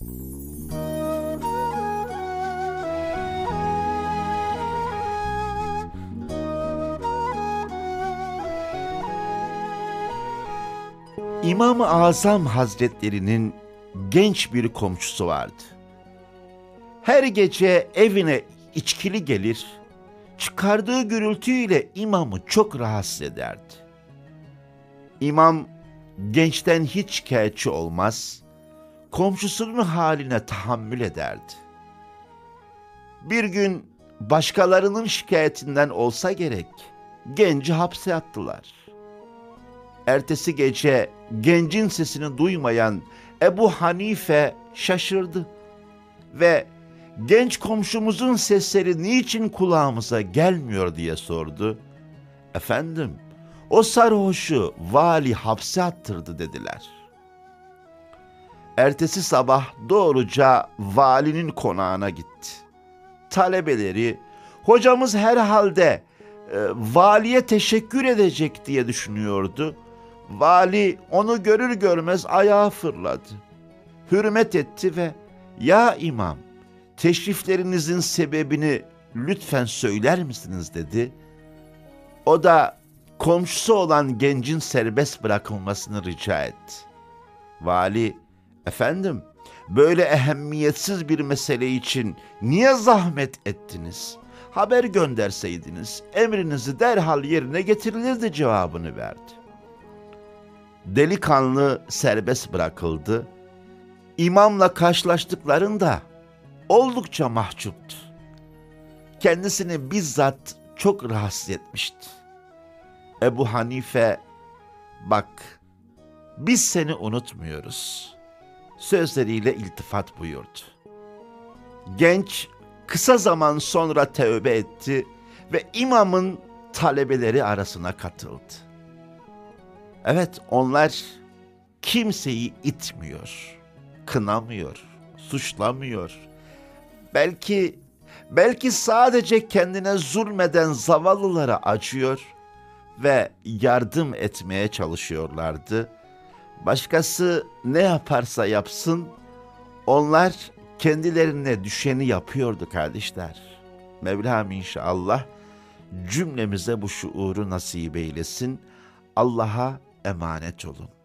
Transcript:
İmam-ı Azam Hazretleri'nin genç bir komşusu vardı. Her gece evine içkili gelir, çıkardığı gürültüyle imamı çok rahatsız ederdi. İmam gençten hiç şikayetçi olmaz, komşusunun haline tahammül ederdi. Bir gün başkalarının şikayetinden olsa gerek, genci hapse attılar. Ertesi gece gencin sesini duymayan Ebu Hanife şaşırdı ve genç komşumuzun sesleri niçin kulağımıza gelmiyor diye sordu. Efendim, o sarhoşu vali hapse attırdı dediler. Ertesi sabah doğruca valinin konağına gitti. Talebeleri, hocamız herhalde valiye teşekkür edecek diye düşünüyordu. Vali onu görür görmez ayağa fırladı. Hürmet etti ve "Ya imam, teşriflerinizin sebebini lütfen söyler misiniz?" dedi. O da komşusu olan gencin serbest bırakılmasını rica etti. Vali, "Efendim, böyle ehemmiyetsiz bir mesele için niye zahmet ettiniz? Haber gönderseydiniz emrinizi derhal yerine getirilirdi" cevabını verdi. Delikanlı serbest bırakıldı. İmamla karşılaştıklarında oldukça mahcuptu. Kendisini bizzat çok rahatsız etmişti. Ebu Hanife, "Bak, biz seni unutmuyoruz" sözleriyle iltifat buyurdu. Genç kısa zaman sonra tövbe etti ve imamın talebeleri arasına katıldı. Evet, onlar kimseyi itmiyor, kınamıyor, suçlamıyor. Belki sadece kendine zulmeden zavallılara acıyor ve yardım etmeye çalışıyorlardı. Başkası ne yaparsa yapsın, onlar kendilerine düşeni yapıyordu kardeşler. Mevlam inşallah cümlemize bu şuuru nasip eylesin. Allah'a emanet olun.